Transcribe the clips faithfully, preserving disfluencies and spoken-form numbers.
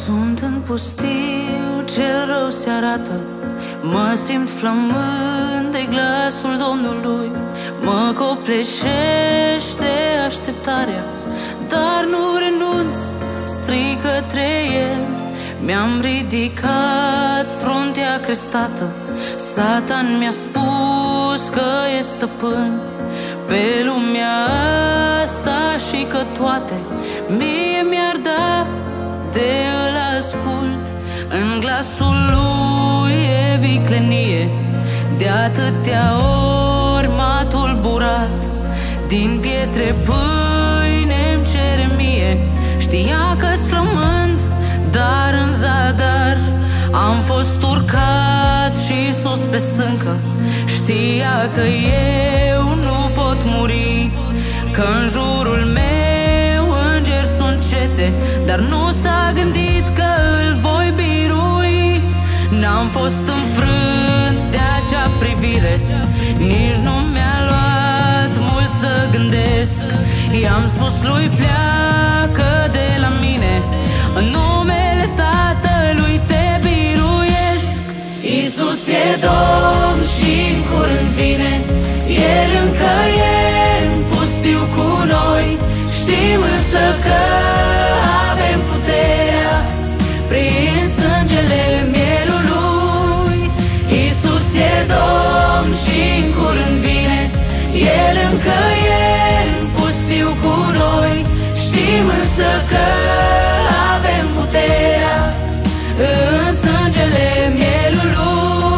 Sunt în pustiu, cel rău se arată. Mă simt flămând de glasul Domnului. Mă copleșește așteptarea, dar nu renunț, strig către El. Mi-am ridicat fruntea crestată. Satan mi-a spus că e stăpân pe lumea asta și că toate mie mi-ar da de îl ascult. În glasul lui e viclenie, de atâtea ori m-a tulburat. Din pietre pâine-mi cere mie. Știa că-s flămând, dar în zadar am fost urcat și sus pe stâncă. Știa că eu nu pot muri, că în jurul meu îngeri sunt cete, dar nu s-a gândit că îl voi birui. N-am fost înfrânt de acea privire, nici nu mi-a luat mult să gândesc. I-am spus lui pleacă de la mine, în numele Tatălui te biruiesc. Iisus e Domn și în curând vine, El încă e în pustiu cu noi. Știm însă că avem puterea prin sângele mielului. Iisus e Domn și în curând vine, El încă e în pustiu cu noi. Știm însă că avem puterea în sângele mielului.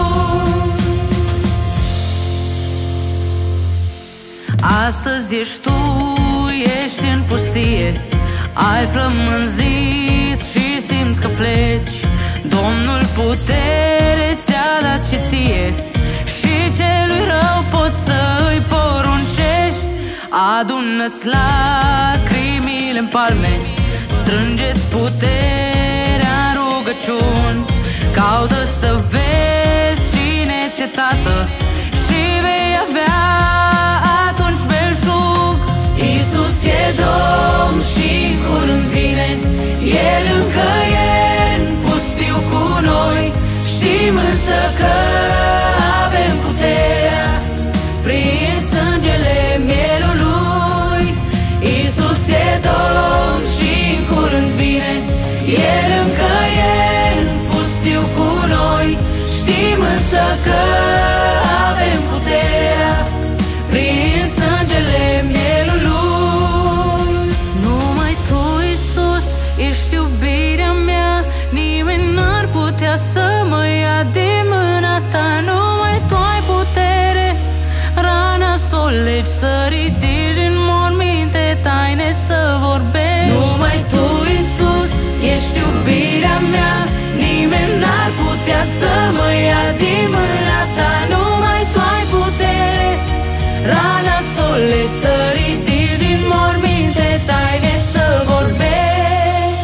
Astăzi ești tu, ești în pustie, ai flămânzit și simți că pleci. Domnul putere ți-a dat și ție, și celui rău poți să-i poruncești. Adună-ți lacrimile în palme, strângeți puterea în rugăciuni. Caută să vezi cine ți-e tată și vei avea atunci belșug. Iisus e Domn și în curând vine, El încă e în pustiu cu noi. Știm însă că avem puterea prin sângele mielului. Iisus e Domn și în curând vine, El încă e în pustiu cu noi. Știm însă că avem puterea prin sângele mielului. Numai Tu, Iisus, ești iubirea mea, nimeni n-ar putea să mă ia din mâna Ta. Numai Tu ai putere, rana să o legi, să ridici din morminte taine, să vorbești. Numai Tu, Iisus, ești iubirea mea, nimeni n-ar putea să mă ia din mâna Ta. Numai Tu ai putere, rana să o legi, să ridici din morminte taine, să vorbești.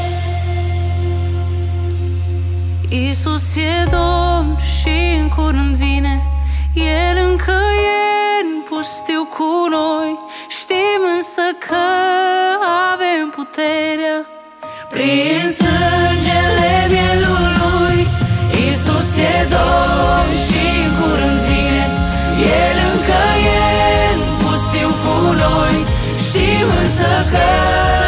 Iisus e Domn și în curând vine, El încă e în pustiu cu noi. Știm însă că avem puterea prin sângele mielului. Iisus e Domn și în curând vine, El încă e în pustiu cu noi. Știm însă că